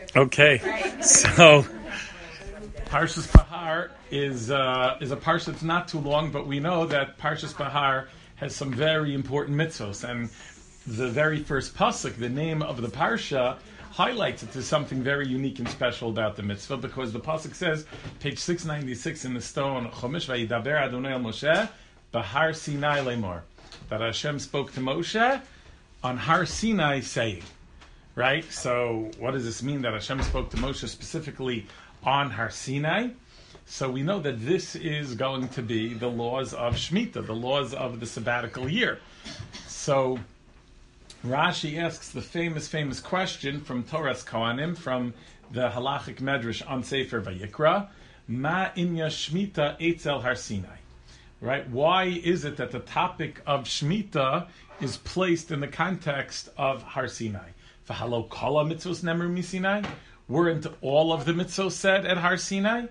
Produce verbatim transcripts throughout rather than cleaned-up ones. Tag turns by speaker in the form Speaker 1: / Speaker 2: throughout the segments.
Speaker 1: Okay, so Parshas Bahar is uh, is a parsha that's not too long, but we know that Parshas Bahar has some very important mitzvos, and the very first pasuk, the name of the parsha, highlights it to something very unique and special about the mitzvah, because the pasuk says, page six ninety-six in the stone, Chomish vayidaber Adonai el Moshe Bahar Sinai lemor, that Hashem spoke to Moshe on Har Sinai, saying. Right? So what does this mean that Hashem spoke to Moshe specifically on Har Sinai? So we know that this is going to be the laws of Shemitah, the laws of the sabbatical year. So Rashi asks the famous, famous question from Toras Kohanim, from the Halachic Medrash on Sefer Vayikra, Ma inya Shemitah etzel Har Sinai? Right? Why is it that the topic of Shemitah is placed in the context of Har Sinai? V'halo kala mitzvos nemru misinai? Weren't all of the mitzvos said at Har Sinai?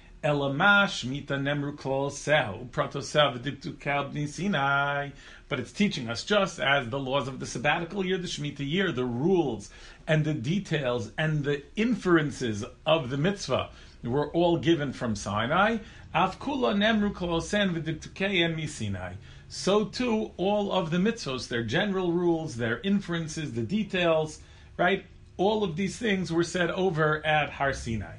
Speaker 1: Elama shmita nemru klal sehu pratosev v'diktu kal b'nei Sinai. But it's teaching us, just as the laws of the sabbatical year, the Shemitah year, the rules and the details and the inferences of the mitzvah were all given from Sinai. Av kula nemru klal sen v'diktu kal misinai. So too, all of the mitzvos, their general rules, their inferences, the details, right? All of these things were said over at Har Sinai.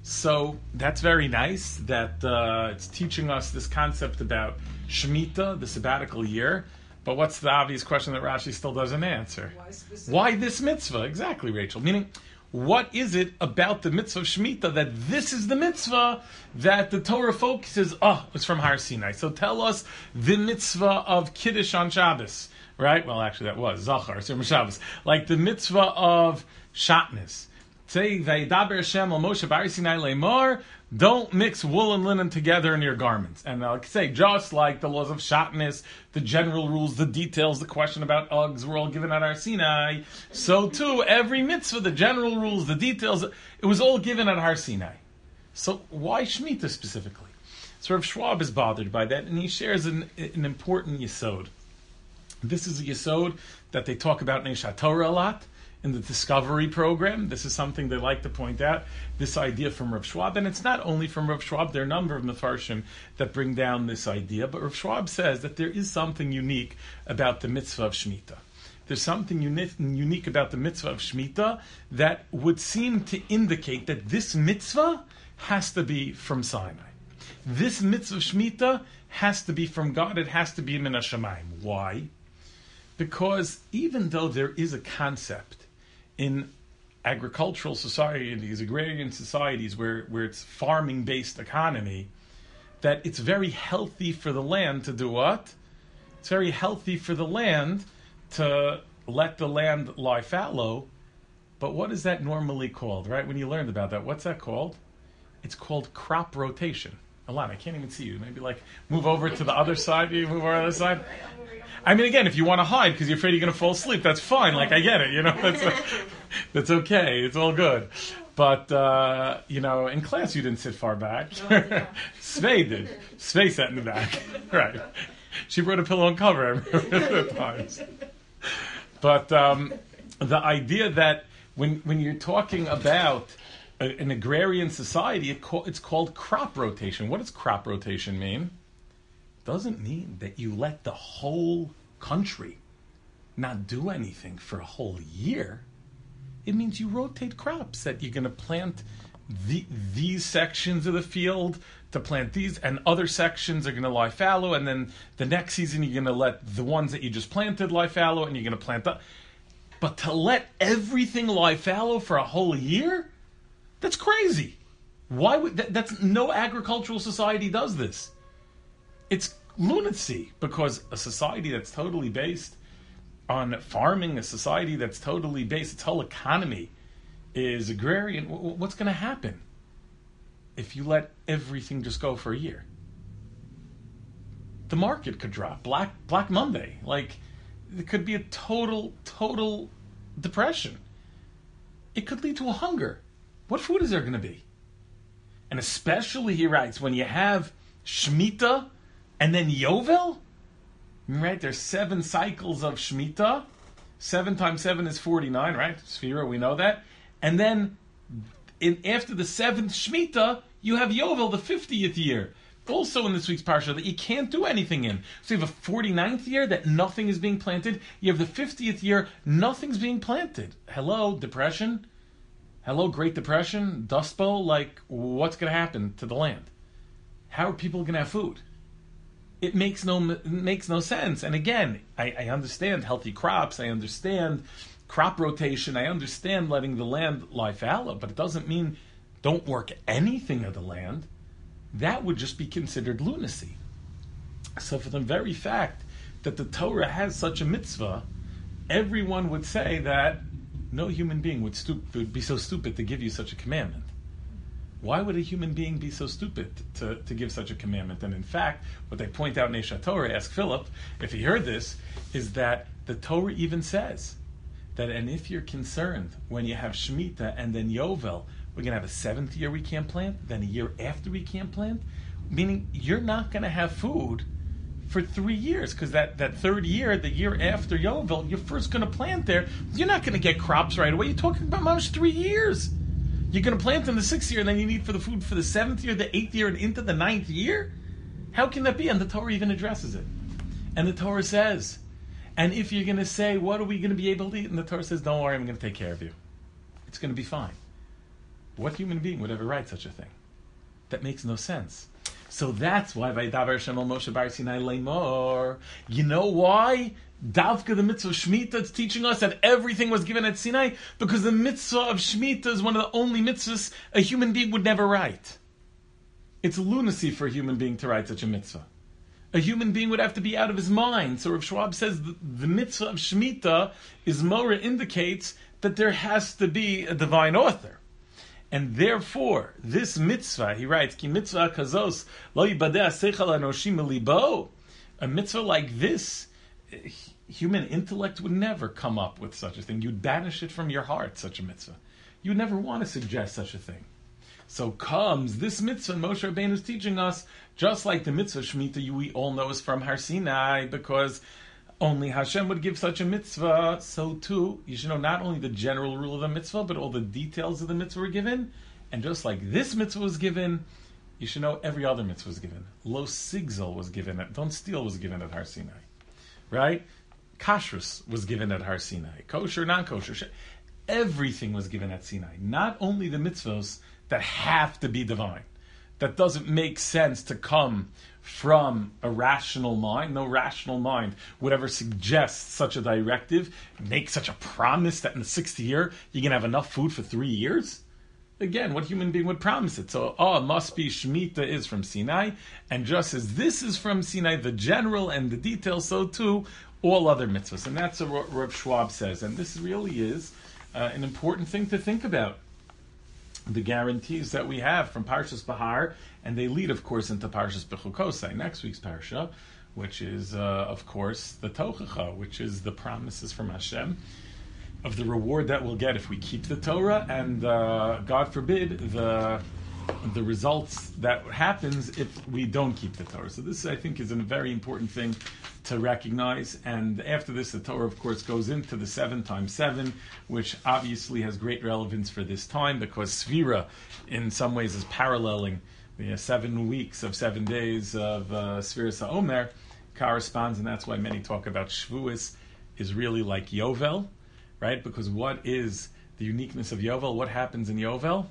Speaker 1: So that's very nice that uh, it's teaching us this concept about Shemitah, the sabbatical year. But what's the obvious question that Rashi still doesn't answer? Why, Why this mitzvah? Exactly, Rachel. Meaning, what is it about the mitzvah of Shemitah that this is the mitzvah that the Torah focuses, oh, it's from Har Sinai. So tell us the mitzvah of Kiddush on Shabbos, right? Well, actually that was Zachar, Shem Shabbos. Like the mitzvah of Shatnez. Say, Vayidaber Hashem al Moshe Bar Sinai Lemor, don't mix wool and linen together in your garments. And I'll say, just like the laws of Shatnez, the general rules, the details, the question about Uggs were all given at Har Sinai, so too, every mitzvah, the general rules, the details, it was all given at Har Sinai. So why Shemitah specifically? So Rav Schwab is bothered by that, and he shares an, an important yesod. This is a yesod that they talk about in Eish HaTorah a lot, in the Discovery program. This is something they like to point out, this idea from Rav Schwab. And it's not only from Rav Schwab, there are a number of Mefarshim that bring down this idea, but Rav Schwab says that there is something unique about the mitzvah of Shemitah. There's something unique, unique about the mitzvah of Shemitah that would seem to indicate that this mitzvah has to be from Sinai. This mitzvah of Shemitah has to be from God. It has to be min hashamayim. Why? Because even though there is a concept in agricultural society, in these agrarian societies where, where it's farming-based economy, that it's very healthy for the land to do what? It's very healthy for the land to let the land lie fallow. But what is that normally called, right? When you learned about that, what's that called? It's called crop rotation. Alana, I can't even see you. Maybe like move over to the other side. You move over to the other side. I mean, again, if you want to hide because you're afraid you're going to fall asleep, that's fine. Like, I get it, you know, that's, that's okay. It's all good. But, uh, you know, in class you didn't sit far back. Svei did. Svei sat in the back. Right. She brought a pillow and cover at times. But um, the idea that when when you're talking about a, an agrarian society, it call, it's called crop rotation. What does crop rotation mean? Doesn't mean that you let the whole country not do anything for a whole year. It means you rotate crops, that you're going to plant the, these sections of the field to plant these, and other sections are going to lie fallow, and then the next season you're going to let the ones that you just planted lie fallow, and you're going to plant that. But to let everything lie fallow for a whole year? That's crazy. Why would that, that's no agricultural society does this. It's lunacy, because a society that's totally based on farming, a society that's totally based, its whole economy is agrarian. What's going to happen if you let everything just go for a year? The market could drop. Black Black Monday. Like, it could be a total, total depression. It could lead to a hunger. What food is there going to be? And especially, he writes, when you have Shemitah and then Yovel, right? There's seven cycles of Shemitah. Seven times seven is forty-nine, right? Sphira, we know that. And then In, after the seventh Shemitah, you have Yovel, the fiftieth year. Also in this week's parsha, that you can't do anything in. So you have a forty-ninth year that nothing is being planted. You have the fiftieth year, nothing's being planted. Hello, depression? Hello, Great Depression? Dust Bowl? Like, what's going to happen to the land? How are people going to have food? It makes no it makes no sense. And again, I, I understand healthy crops. I understand crop rotation. I understand letting the land lie fallow. But it doesn't mean don't work anything of the land. That would just be considered lunacy. So for the very fact that the Torah has such a mitzvah, everyone would say that no human being would, stoop, would be so stupid to give you such a commandment. Why would a human being be so stupid to, to give such a commandment? And in fact, what they point out in Esha Torah, ask Philip, if he heard this, is that the Torah even says that, and if you're concerned when you have Shemitah and then Yovel, we're going to have a seventh year we can't plant, then a year after we can't plant, meaning you're not going to have food for three years, because that, that third year, the year after Yovel, you're first going to plant there. You're not going to get crops right away. You're talking about almost three years. You're going to plant in the sixth year, and then you need for the food for the seventh year, the eighth year, and into the ninth year? How can that be? And the Torah even addresses it. And the Torah says, and if you're going to say, what are we going to be able to eat? And the Torah says, don't worry, I'm going to take care of you. It's going to be fine. What human being would ever write such a thing? That makes no sense. So that's why Vaydaber Hashem el Moshe bar Sinai leimor. You know why? Davka, the mitzvah of Shemitah, it's teaching us that everything was given at Sinai, because the mitzvah of Shemitah is one of the only mitzvahs a human being would never write. It's lunacy for a human being to write such a mitzvah. A human being would have to be out of his mind. So Rav Schwab says the, the mitzvah of Shemitah is Mora indicates that there has to be a divine author. And therefore, this mitzvah, he writes, Ki mitzvah kazos lo yibadeh seichel anoshim libo. A mitzvah like this, human intellect would never come up with such a thing. You'd banish it from your heart, such a mitzvah. You'd never want to suggest such a thing. So comes this mitzvah, Moshe Rabbeinu is teaching us, just like the mitzvah Shemitah, we all know is from Har Sinai, because only Hashem would give such a mitzvah. So too, you should know not only the general rule of the mitzvah, but all the details of the mitzvah were given. And just like this mitzvah was given, you should know every other mitzvah was given. Lo sigzol was given at, don't steal was given at Har Sinai. Right? Kashrus was given at Har Sinai. Kosher, non-kosher. Everything was given at Sinai. Not only the mitzvahs that have to be divine. That doesn't make sense to come from a rational mind. No rational mind would ever suggest such a directive, make such a promise that in the sixth year you're going to have enough food for three years. Again, what human being would promise it? So, oh, it must be Shemitah is from Sinai, and just as this is from Sinai, the general and the details, so too all other mitzvahs. And that's what Rav Schwab says. And this really is uh, an important thing to think about. The guarantees that we have from Parshas Bahar, and they lead, of course, into Parshas Bechukosai, next week's parsha, which is, uh, of course, the Tochacha, which is the promises from Hashem of the reward that we'll get if we keep the Torah, and uh, God forbid the the results that happens if we don't keep the Torah. So this, I think, is a very important thing to recognize. And after this, the Torah, of course, goes into the seven times seven, which obviously has great relevance for this time, because Sfira, in some ways, is paralleling the seven weeks of seven days of uh, Sfiras HaOmer, corresponds, and that's why many talk about Shavuos is really like Yovel, right? Because what is the uniqueness of Yovel? What happens in Yovel?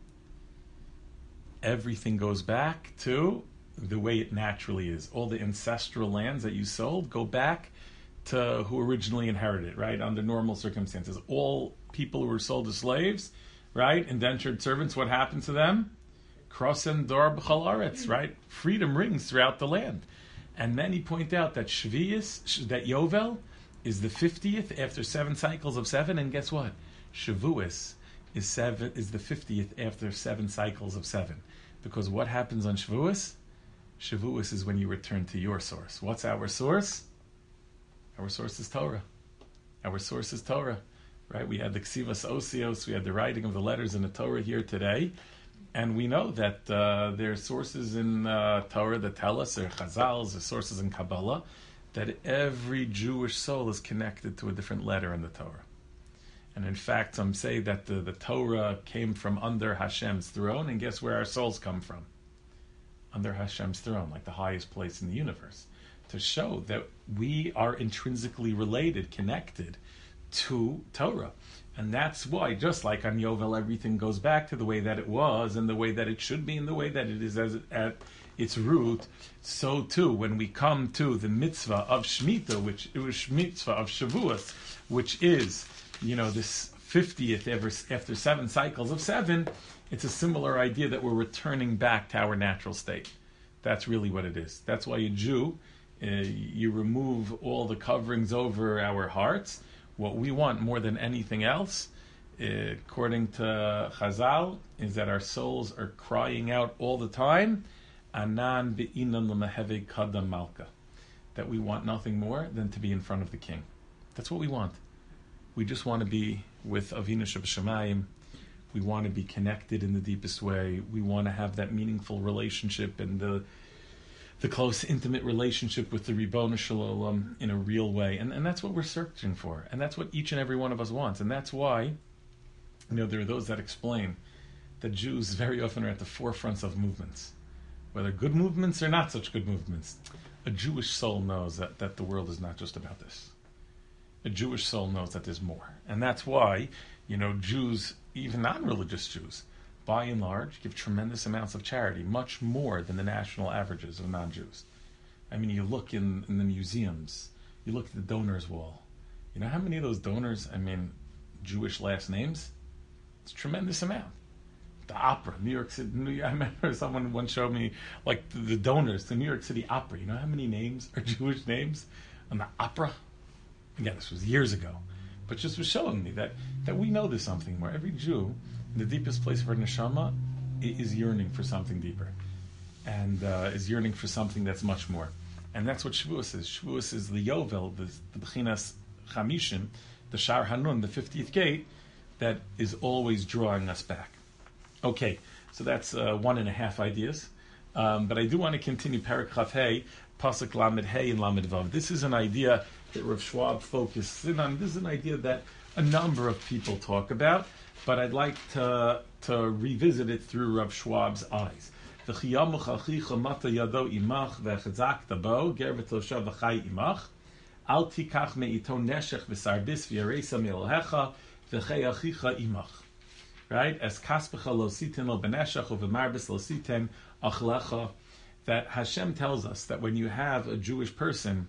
Speaker 1: Everything goes back to the way it naturally is. All the ancestral lands that you sold go back to who originally inherited it, right? Under normal circumstances. All people who were sold as slaves, right? Indentured servants, what happened to them? Krosen dor b'chol aretz, right? Freedom rings throughout the land. And then he pointed out that Shvius, that Yovel, is the fiftieth after seven cycles of seven, and guess what? Shavuos is seven is the fiftieth after seven cycles of seven. Because what happens on Shavuos? Shavuos is when you return to your source. What's our source? Our source is Torah. Our source is Torah, right? We had the Ksivas Osios, we had the writing of the letters in the Torah here today, and we know that uh, there are sources in uh, Torah that tell us, there are Chazals, there are sources in Kabbalah, that every Jewish soul is connected to a different letter in the Torah. And in fact, some say that the, the Torah came from under Hashem's throne, and guess where our souls come from? Under Hashem's throne, like the highest place in the universe, to show that we are intrinsically related, connected to Torah. And that's why, just like on Yovel, everything goes back to the way that it was, and the way that it should be, and the way that it is as it, at its root. So too, when we come to the mitzvah of Shemitah, which it was mitzvah of Shavuos, which is, you know, this fiftieth ever, after seven cycles of seven, it's a similar idea that we're returning back to our natural state. That's really what it is. That's why a Jew, uh, you remove all the coverings over our hearts. What we want more than anything else, uh, according to Chazal, is that our souls are crying out all the time, Anan be'inan l'meheve kadam malka, that we want nothing more than to be in front of the king. That's what we want. We just want to be with Avinu Shebashamayim. We want to be connected in the deepest way. We want to have that meaningful relationship and the the close, intimate relationship with the Ribono Shel Olam in a real way. And, and that's what we're searching for. And that's what each and every one of us wants. And that's why, you know, there are those that explain that Jews very often are at the forefronts of movements, whether good movements or not such good movements. A Jewish soul knows that, that the world is not just about this. A Jewish soul knows that there's more. And that's why, you know, Jews, even non-religious Jews, by and large, give tremendous amounts of charity, much more than the national averages of non-Jews. I mean, you look in, in the museums, you look at the donors wall. You know how many of those donors, I mean, Jewish last names? It's a tremendous amount. The opera, New York City, New York, I remember someone once showed me, like, the, the donors to New York City Opera. You know how many names are Jewish names on the opera? Again, this was years ago. But just was showing me that, that we know there's something more. Every Jew, in the deepest place of our neshama, is yearning for something deeper. And uh, is yearning for something that's much more. And that's what Shavuos is. Shavuos is the Yovel, the, the Bechinas Chamishim, the Shar Hanun, the fiftieth gate, that is always drawing us back. Okay, so that's uh, one and a half ideas. Um, but I do want to continue Perek Chaf Hey, Pasuk Lamed Hey and Lamed Vav. This is an idea that Rav Schwab focused in on. This is an idea that a number of people talk about, but I'd like to to revisit it through Rav Schwab's eyes. V'chiyamuch achicha mata yado imach v'chazakta bo ger v'toshav v'chai imach al tikach me'ito neshech v'sardis v'yaresa me'elhecha v'chei achicha imach. Right? As kaspecha lo siten lo beneshech u'v'marbis lo siten achlecha. That Hashem tells us that when you have a Jewish person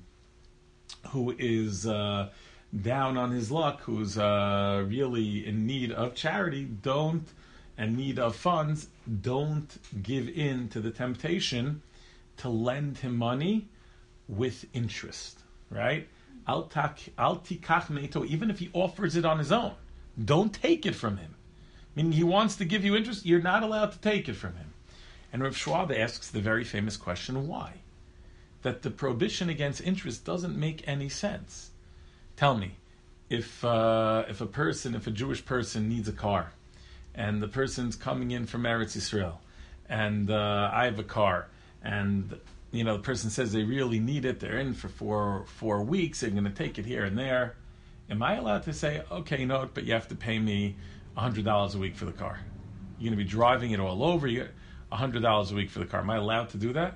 Speaker 1: who is uh, down on his luck, who's uh, really in need of charity, don't, and need of funds, don't give in to the temptation to lend him money with interest, right? Al tikach meito, even if he offers it on his own, don't take it from him. Meaning he wants to give you interest, you're not allowed to take it from him. And Rav Schwab asks the very famous question, why? That the prohibition against interest doesn't make any sense. Tell me, if uh, if a person, if a Jewish person needs a car, and the person's coming in from Eretz Yisrael, and uh, I have a car, and you know the person says they really need it, they're in for four four weeks, they're going to take it here and there, am I allowed to say, okay, you know what, but you have to pay me one hundred dollars a week for the car? You're going to be driving it all over, you one hundred dollars a week for the car. Am I allowed to do that?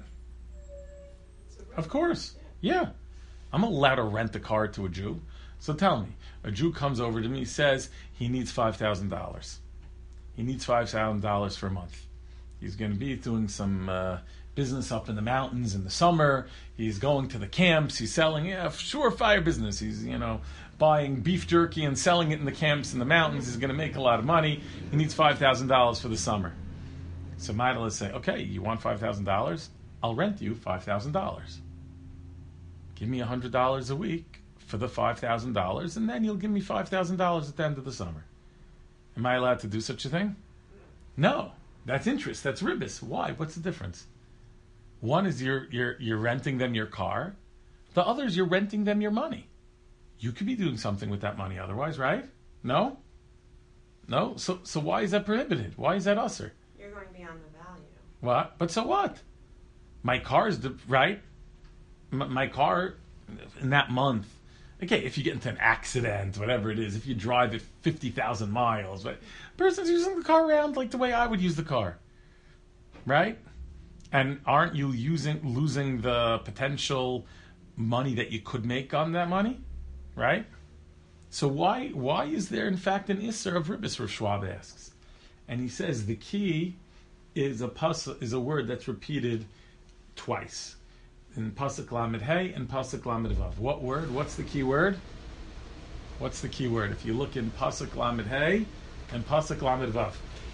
Speaker 1: Of course. Yeah. I'm allowed to rent a car to a Jew. So tell me, a Jew comes over to me, says he needs five thousand dollars. He needs five thousand dollars for a month. He's going to be doing some uh, business up in the mountains in the summer. He's going to the camps. He's selling, yeah, surefire business. He's, you know, buying beef jerky and selling it in the camps in the mountains. He's going to make a lot of money. He needs five thousand dollars for the summer. So Maidala say, okay, you want five thousand dollars? I'll rent you five thousand dollars. Give me one hundred dollars a week for the five thousand dollars, and then you'll give me five thousand dollars at the end of the summer. Am I allowed to do such a thing? No. That's interest. That's ribis. Why? What's the difference? One is you're, you're, you're renting them your car. The other is you're renting them your money. You could be doing something with that money otherwise, right? No? No? So so why is that prohibited? Why is that usher?
Speaker 2: You're going beyond the value.
Speaker 1: What? But so what? My car is, the, right? M- my car, in that month, Okay, if you get into an accident, whatever it is, if you drive at fifty thousand miles, but person's using the car around like the way I would use the car, right? And aren't you using losing the potential money that you could make on that money, right? So why why is there in fact an isser of ribis? Rav Schwab asks, and he says the key is a pasuk, is a word that's repeated twice in pasuk lamed hey and pasuk lamed vav. What word? What's the key word? What's the key word? If you look in pasuk lamed hey and pasuk lamed vav,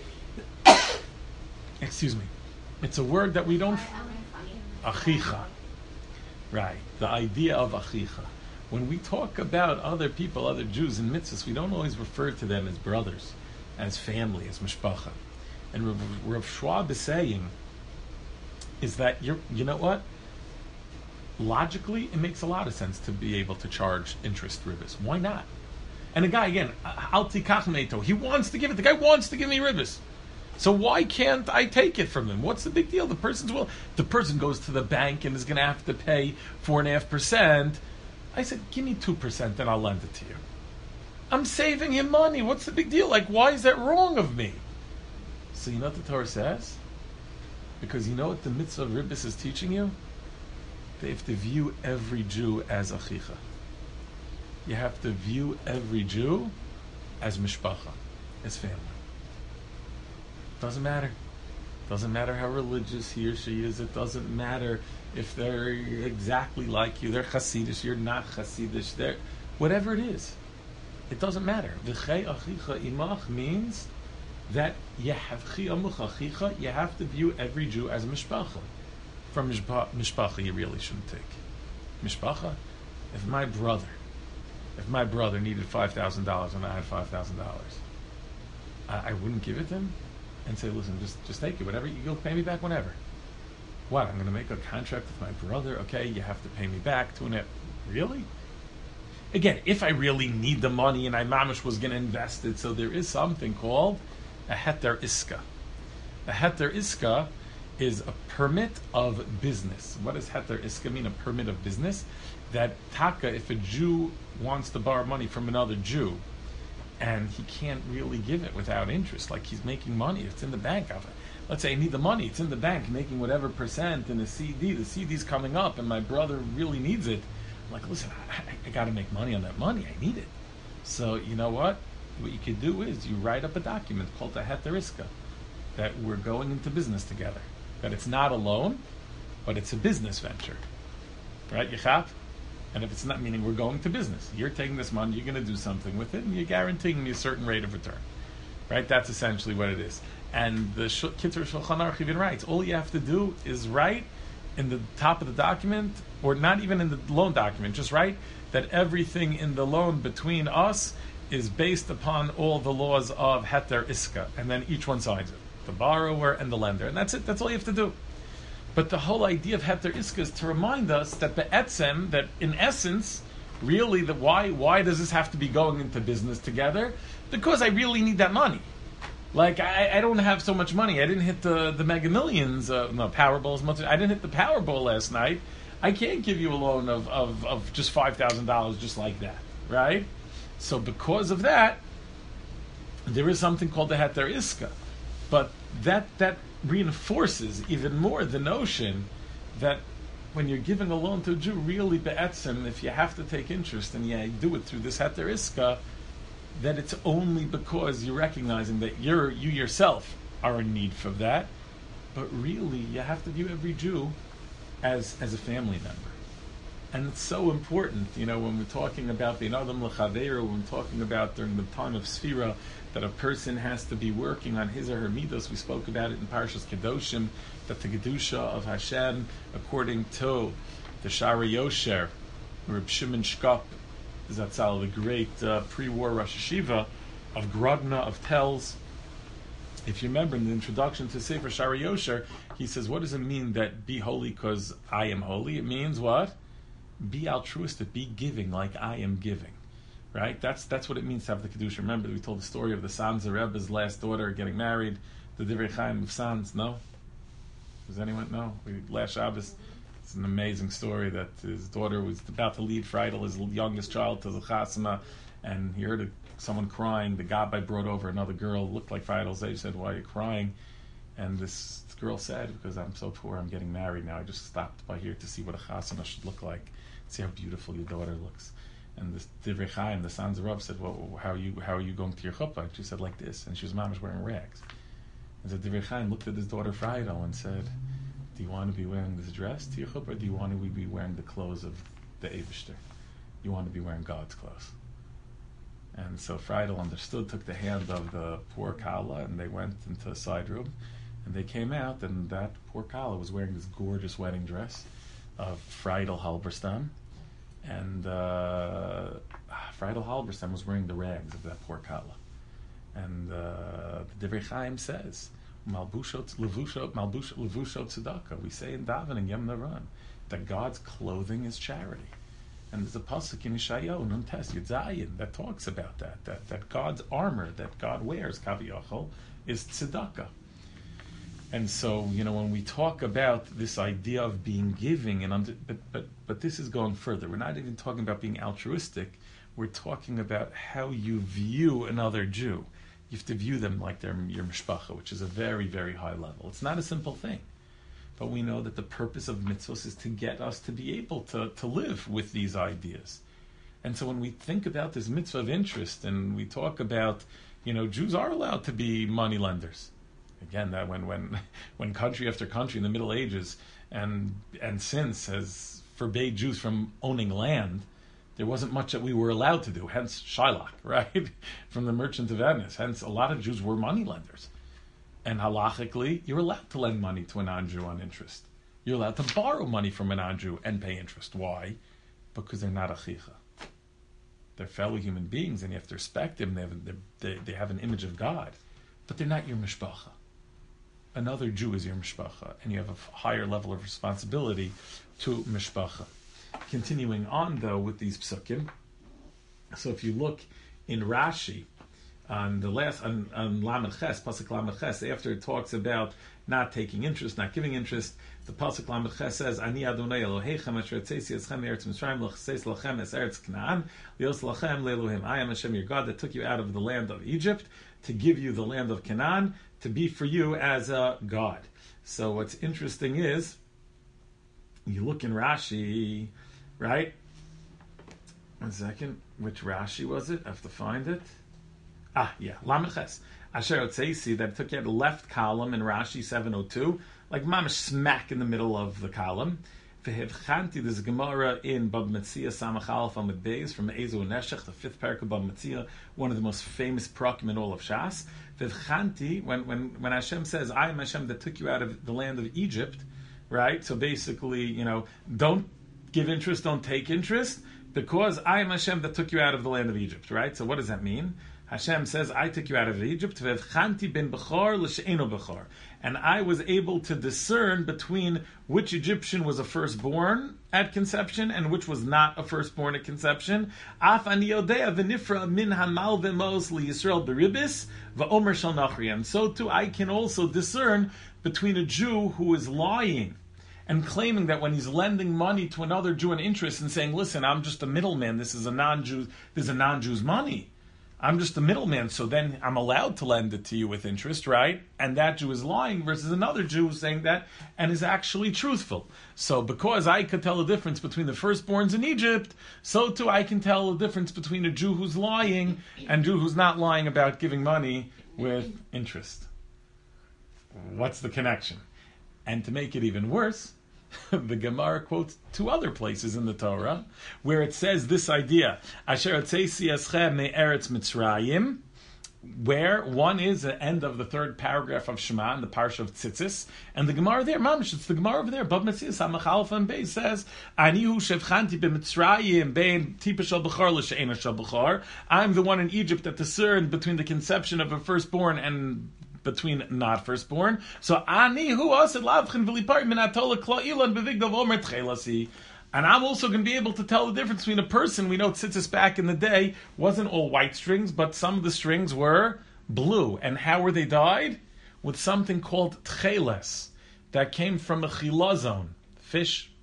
Speaker 1: excuse me, it's a word that we don't. Achicha, right? The idea of achicha. When we talk about other people, other Jews in mitzvahs, we don't always refer to them as brothers, as family, as mishpacha. And Rav, Rav Schwab is saying is that you're, you know what? Logically, it makes a lot of sense to be able to charge interest ribis. Why not? And the guy, again, alti kachneto, he wants to give it. The guy wants to give me ribis. So why can't I take it from him? What's the big deal? The person's will. The person goes to the bank and is going to have to pay four and a half percent. I said, give me two percent and I'll lend it to you. I'm saving him money. What's the big deal? Like, why is that wrong of me? So you know what the Torah says? Because you know what the mitzvah of ribis is teaching you? They have to view every Jew as achicha. You have to view every Jew as mishpacha, as family. Doesn't matter. Doesn't matter how religious he or she is. It doesn't matter if they're exactly like you. They're Hasidish, you're not Hasidish. They're, whatever it is, it doesn't matter. V'chei achicha imach means that you have chiyamuch you have to view every Jew as a mishpacha. From mishpacha, you really shouldn't take. Mishpacha, if my brother, if my brother needed five thousand dollars and I had five thousand dollars, I, I wouldn't give it to him and say, listen, just just take it, whatever, you'll pay me back whenever. What, I'm going to make a contract with my brother? Okay, you have to pay me back two and a half. Really? Again, if I really need the money and I mamish was going to invest it, so there is something called a heter iska. A heter iska is a permit of business. What does heter iska mean? A permit of business? That taka, if a Jew wants to borrow money from another Jew, and he can't really give it without interest, like he's making money, it's in the bank. Let's say I need the money, it's in the bank, making whatever percent in a C D, the C D's coming up, and my brother really needs it. I'm like, listen, I, I got to make money on that money, I need it. So, you know what? What you could do is you write up a document called a heter iska, that we're going into business together. That it's not a loan, but it's a business venture. Right, Yechaf? And if it's not, meaning we're going to business. You're taking this money, you're going to do something with it, and you're guaranteeing me a certain rate of return. Right? That's essentially what it is. And the Kitzur Shulchan Aruch even writes, all you have to do is write in the top of the document, or not even in the loan document, just write that everything in the loan between us is based upon all the laws of heter iska, and then each one signs it, the borrower and the lender, and that's it. That's all you have to do. But the whole idea of heter iska is to remind us that the etzem, that in essence, really, the why why does this have to be going into business together? Because I really need that money. Like I, I don't have so much money. I didn't hit the the Mega Millions, uh, no Powerball as much. I didn't hit the Powerball last night. I can't give you a loan of of, of just five thousand dollars just like that, right? So because of that, there is something called the heter iska, but that that reinforces even more the notion that when you're giving a loan to a Jew, really be'etzem, if you have to take interest and you do it through this heter iska, that it's only because you're recognizing that you're you yourself are in need for that, but really you have to view every Jew as as a family member. And it's so important, you know, when we're talking about the Adam L'Chaveira, when we're talking about during the time of Sfira, that a person has to be working on his or her midos. We spoke about it in Parshas Kedoshim, that the Kedusha of Hashem, according to the Shara Yosher, Reb Shimon Shkop, Zatzal, the great uh, pre-war Rosh Hashiva of Grodna, of Telz. If you remember in the introduction to Sefer Shara Yosher, he says, what does it mean that be holy because I am holy? It means what? Be altruistic, be giving like I am giving. Right? That's that's what it means to have the Kedusha. Remember, we told the story of the Sanzer Rebbe's last daughter getting married, the Divrei Chaim of Sanz, no? Does anyone know? We, last Shabbos, It's an amazing story that his daughter was about to lead Friedel, his youngest child, to the chasana, and he heard a, someone crying. The gabbai brought over another girl, looked like Friedel's age, said, "Why are you crying?" And this girl said, "Because I'm so poor, I'm getting married now. I just stopped by here to see what a chasana should look like, see how beautiful your daughter looks." And this Divrei Chaim, the Sons of Rav, said, "Well, how are you? How are you going to your chuppah?" And she said, "Like this." And she was mamish wearing rags. And so Divrei Chaim looked at his daughter Friedel and said, "Do you want to be wearing this dress to your chuppah, or do you want to be wearing the clothes of the Eibishter? You want to be wearing God's clothes." And so Friedel understood, took the hand of the poor Kala, and they went into a side room. And they came out, and that poor Kala was wearing this gorgeous wedding dress of Friedel Halberstam. And uh, Friedel Halberstam was wearing the rags of that poor Kala. And uh, the Divrei Chaim says, Malbushot levushot malbushot levushot tzedakah. We say in davening Yom Naran that God's clothing is charity. And there's a pasuk in Yeshayahu Nun Tes Yud Zayin that talks about that, that that God's armor that God wears, kaviyachol, is tzedakah. And so, you know, when we talk about this idea of being giving, and under, but but but this is going further. We're not even talking about being altruistic. We're talking about how you view another Jew. You have to view them like they're your mishpacha, which is a very, very high level. It's not a simple thing. But we know that the purpose of mitzvahs is to get us to be able to, to live with these ideas. And so when we think about this mitzvah of interest, and we talk about, you know, Jews are allowed to be money lenders. Again, that when when when country after country in the Middle Ages and and since has forbade Jews from owning land, there wasn't much that we were allowed to do. Hence Shylock, right, from the Merchant of Venice. Hence, a lot of Jews were money lenders. And halachically, you're allowed to lend money to a non-Jew on interest. You're allowed to borrow money from a non-Jew and pay interest. Why? Because they're not achicha. They're fellow human beings, and you have to respect them. They have, they, they have an image of God. But they're not your mishpacha. Another Jew is your mishpacha, and you have a higher level of responsibility to mishpacha. Continuing on, though, with these psukim. So if you look in Rashi, on the last, on, on Lamed Ches, Pasuk Lamed Ches, after it talks about not taking interest, not giving interest, the Pasuk Lamed Ches says, Ani Adonai Elohechem asher tzesi eschem eretz Mitzrayim l'chseis lachem es eretz Canaan lios lachem le'elohim. I am Hashem, your God, that took you out of the land of Egypt to give you the land of Canaan, to be for you as a God. So what's interesting is, you look in Rashi, right? One second, which Rashi was it? I have to find it. Ah, yeah, Lamed Ches. Asher Otzeisi, that took you at the left column in Rashi seven oh two, like mamash smack in the middle of the column. V'hevchanti, there's a Gemara in Bab Metzia Samach Aleph Amud Beis from Ezo Neshech, the fifth parak of Bab Metzia, one of the most famous prakim in all of Shas. V'hevchanti, when when when Hashem says, "I am Hashem that took you out of the land of Egypt," right? So basically, you know, don't give interest, don't take interest, because I am Hashem that took you out of the land of Egypt, right? So what does that mean? Hashem says, I took you out of Egypt, and I was able to discern between which Egyptian was a firstborn at conception and which was not a firstborn at conception. And so too, I can also discern between a Jew who is lying and claiming that when he's lending money to another Jew in interest and saying, listen, I'm just a middleman, this is a non-Jew, this is a non-Jew's money. I'm just a middleman, so then I'm allowed to lend it to you with interest, right? And that Jew is lying versus another Jew who's saying that and is actually truthful. So because I could tell the difference between the firstborns in Egypt, so too I can tell the difference between a Jew who's lying and a Jew who's not lying about giving money with interest. What's the connection? And to make it even worse, the Gemara quotes two other places in the Torah where it says this idea, Asher Otzeisi eschem me'eretz Mitzrayim, where one is the end of the third paragraph of Shema in the parsha of Tzitzis, and the Gemara there, mamish, it's the Gemara over there, Bab Metzia Samach Aleph and Beis says, Anihu shevchanti b'Mitzrayim bein tipa shel bechor l'she'ena shel bechor. I'm the one in Egypt that discerned between the conception of a firstborn and between not firstborn. So ani hu asid lavchin v'lipar minatola klailan bevigdav omer tchelasi. And I'm also going to be able to tell the difference between a person. We know Tzitzis back in the day wasn't all white strings, but some of the strings were blue. And how were they dyed? With something called tcheles that came from a chilazon, fish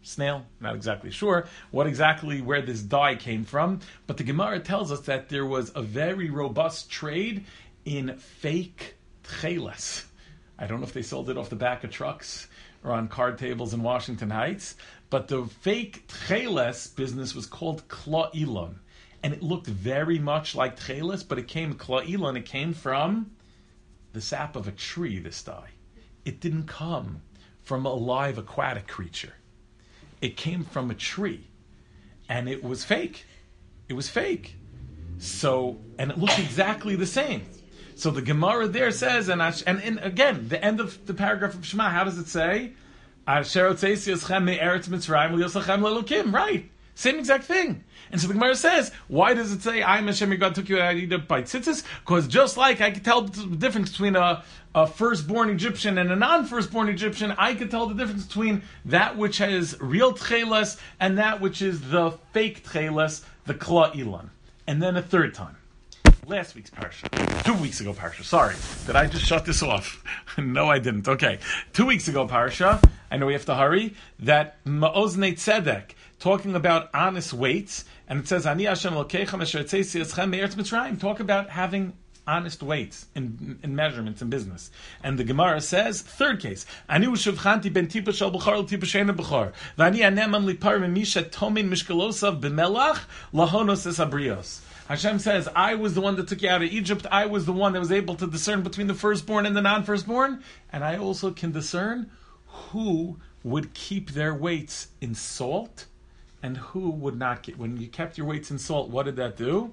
Speaker 1: snail, not exactly sure what exactly where this dye came from, but the Gemara tells us that there was a very robust trade in fake tcheles. I don't know if they sold it off the back of trucks or on card tables in Washington Heights, but the fake tcheles business was called kla'ilon, and it looked very much like tcheles, but it came kla'ilon, it came from the sap of a tree, this dye. It didn't come from a live aquatic creature. It came from a tree, and it was fake. It was fake. So, and it looked exactly the same. So the Gemara there says, and and, and again, the end of the paragraph of Shema, how does it say? Right, same exact thing. And so the Gemara says, why does it say, I am Hashem your God, took you out of Egypt by tzitzis? Because just like I could tell the difference between a, a firstborn Egyptian and a non-firstborn Egyptian, I could tell the difference between that which has real tcheles and that which is the fake tcheles, the kla'ilon. And then a third time. Last week's parsha. Two weeks ago parsha. Sorry. Did I just shut this off? No, I didn't. Okay. Two weeks ago parsha. I know we have to hurry. That Ma'oznei Tzedek, talking about honest weights, and it says, Ani Hashem Elokechem asher tzei eschem me'eretz Mitzrayim. Talk about having honest weights in, in measurements in business. And the Gemara says, third case, Ani u'shavchanti ben tipa shel b'chor el tipa she'ena b'chor. V'ani anemam lipar mimisha tomin mishkalosav b'melach lahonos es abrios. Hashem says, I was the one that took you out of Egypt. I was the one that was able to discern between the firstborn and the non-firstborn. And I also can discern who would keep their weights in salt and who would not get. When you kept your weights in salt, what did that do?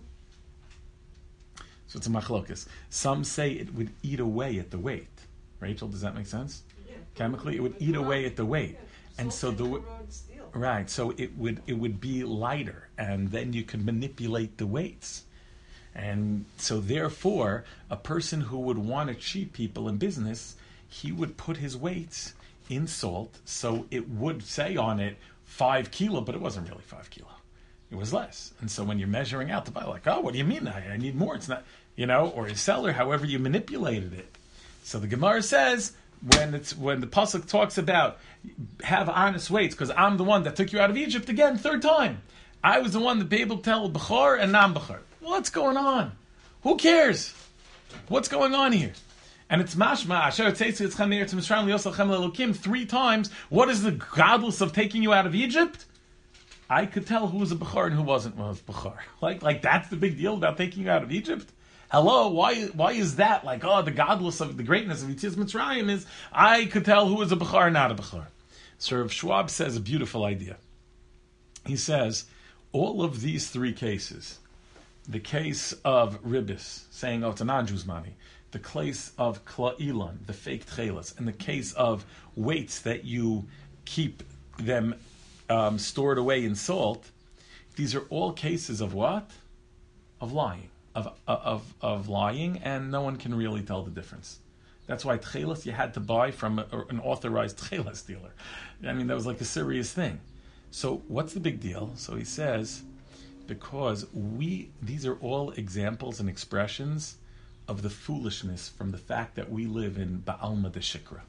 Speaker 1: So it's a machlokas. Some say it would eat away at the weight. Rachel, does that make sense? Yeah. Chemically, it would eat away at the weight. Yeah. And so the right, so it would it would be lighter, and then you could manipulate the weights. And so therefore, a person who would want to cheat people in business, he would put his weights in salt, so it would say on it five kilo, but it wasn't really five kilo. It was less. And so when you're measuring out the buy, like, oh, what do you mean? I, I need more. It's not, you know, or a seller, however you manipulated it. So the Gemara says, when it's when the pasuk talks about have honest weights, because I'm the one that took you out of Egypt again, third time. I was the one that be able to tell Bechor and non-Bechor. What's going on? Who cares? What's going on here? And it's mashma, Asher Tzeitzei Etzchem Me'eretz Mitzrayim Li'osachem Le'elokim, three times. What is the godless of taking you out of Egypt? I could tell who was a Bechor and who wasn't was Bechor. Like, like that's the big deal about taking you out of Egypt? Hello, why why is that? Like, oh, the godless of the greatness of Yetzias Mitzrayim is I could tell who was a Bechor and not a Bechor. So Rav Schwab says a beautiful idea. He says, all of these three cases, the case of Ribis, saying, oh, it's a non-Jew's money, the case of Kla'ilon, the fake tchelas, and the case of weights that you keep them um, stored away in salt, these are all cases of what? Of lying. Of, of, of lying, and no one can really tell the difference. That's why tchelas you had to buy from a, an authorized tchelas dealer. I mean, that was like a serious thing. So what's the big deal? So he says, because we, these are all examples and expressions of the foolishness from the fact that we live in Ba'alma de Shikra.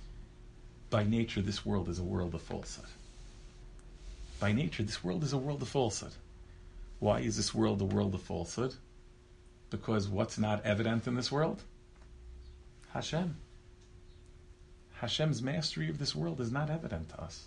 Speaker 1: By nature, this world is a world of falsehood. By nature, this world is a world of falsehood. Why is this world a world of falsehood? Because what's not evident in this world? Hashem. Hashem's mastery of this world is not evident to us.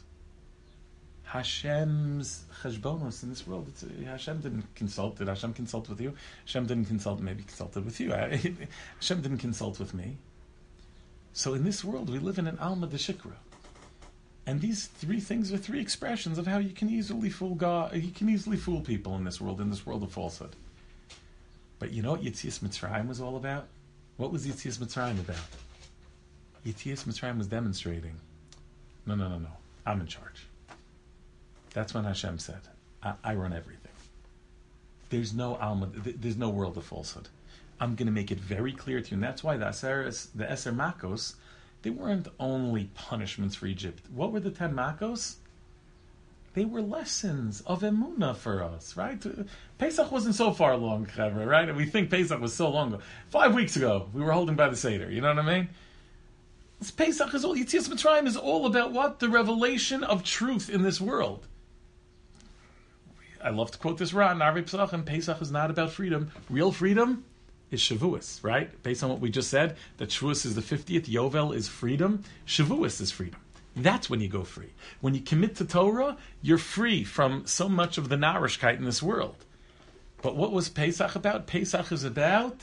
Speaker 1: Hashem's cheshbonos in this world, it's, Hashem didn't consult. Did Hashem consult with you? Hashem didn't consult, maybe consulted with you. Hashem didn't consult with me. So in this world, we live in an Alma de Shikra. And these three things are three expressions of how you can easily fool God, you can easily fool people in this world, in this world of falsehood. But you know what Yetzias Mitzrayim was all about? What was Yetzias Mitzrayim about? Yetzias Mitzrayim was demonstrating, no, no, no, no, I'm in charge. That's when Hashem said, I, I run everything. There's no Alma, there's no world of falsehood. I'm going to make it very clear to you. And that's why the Eser, the Eser Makos, they weren't only punishments for Egypt. What were the ten Makos? They were lessons of Emunah for us, right? Pesach wasn't so far along, right? We think Pesach was so long ago. Five weeks ago, we were holding by the Seder, you know what I mean? This Pesach is all, Yetzias Mitzrayim is all about what? The revelation of truth in this world. I love to quote this Ran, Narvei Pesachim, Pesach is not about freedom. Real freedom is Shavuos, right? Based on what we just said, that Shavuos is the fiftieth, Yovel is freedom, Shavuos is freedom. That's when you go free. When you commit to Torah, you're free from so much of the narishkeit in this world. But what was Pesach about? Pesach is about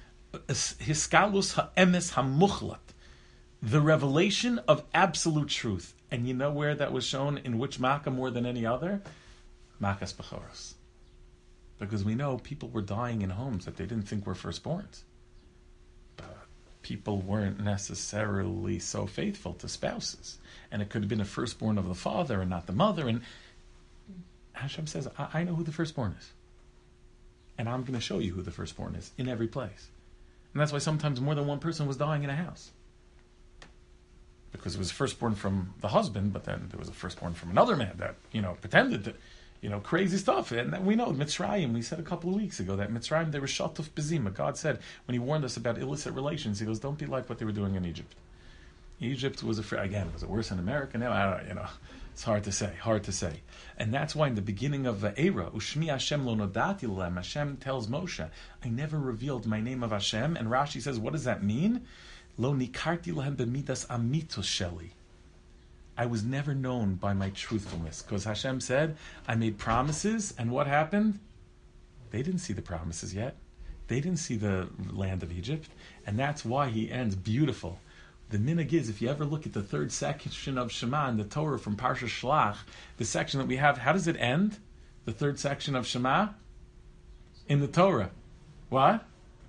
Speaker 1: Hiskalus ha'emes ha'muchlat, the revelation of absolute truth. And you know where that was shown, in which Makkah more than any other? Makas Bechoros. Because we know people were dying in homes that they didn't think were firstborns. But people weren't necessarily so faithful to spouses. And it could have been a firstborn of the father and not the mother. And Hashem says, I, I know who the firstborn is. And I'm going to show you who the firstborn is in every place. And that's why sometimes more than one person was dying in a house. Because it was firstborn from the husband, but then there was a firstborn from another man that, you know, pretended to, you know, crazy stuff. And we know, Mitzrayim, we said a couple of weeks ago, that Mitzrayim, they were shatuf bezima. God said, when he warned us about illicit relations, he goes, don't be like what they were doing in Egypt. Egypt was, a, again, was it worse than America? No, I don't, you know, it's hard to say, hard to say. And that's why in the beginning of Era, Ushmi Hashem lo nodati l'hem, Hashem tells Moshe, I never revealed my name of Hashem. And Rashi says, what does that mean? Lo nikarti l'hem b'midas amitos sheli. I was never known by my truthfulness. Because Hashem said, I made promises, and what happened? They didn't see the promises yet. They didn't see the land of Egypt. And that's why he ends beautiful. The minhag is, if you ever look at the third section of Shema in the Torah from Parsha Shlach, the section that we have, how does it end? The third section of Shema? In the Torah. What?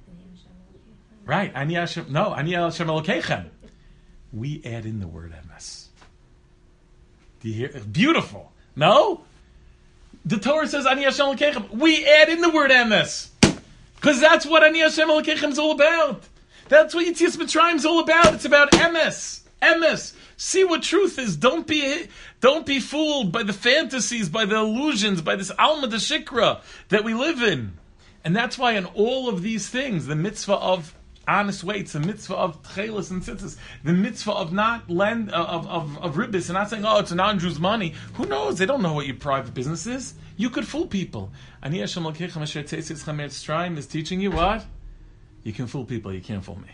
Speaker 1: Right. Ani Hashem, no, Ani Hashem Elokeichem. We add in the word emes. Do you hear? Beautiful. No? The Torah says Ani Hashem Elokeichem. We add in the word emes. Because that's what Ani Hashem Elokeichem is all about. That's what Yetzias Mitzrayim is all about. It's about emes. Emes. See what truth is. Don't be don't be fooled by the fantasies, by the illusions, by this Alma de Shikra that we live in. And that's why in all of these things, the mitzvah of honest weights, the mitzvah of tchelis and tzitzis, the mitzvah of not lend uh, of of of ribbis, and not saying, oh, it's a non-Jew's money. Who knows? They don't know what your private business is. You could fool people. Ani Hashem Elokeichem asher teitzis chem Mitzrayim is teaching you what? You can fool people, you can't fool me.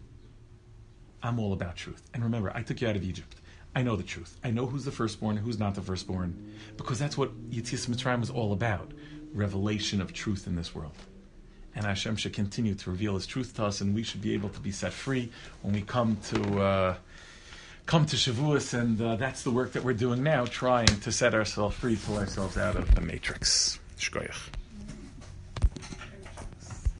Speaker 1: I'm all about truth. And remember, I took you out of Egypt. I know the truth. I know who's the firstborn and who's not the firstborn. Because that's what Yetzias Mitzrayim was all about. Revelation of truth in this world. And Hashem should continue to reveal His truth to us, and we should be able to be set free when we come to uh, come to Shavuos, and uh, that's the work that we're doing now, trying to set ourselves free, pull ourselves out of the matrix. Shkoyach.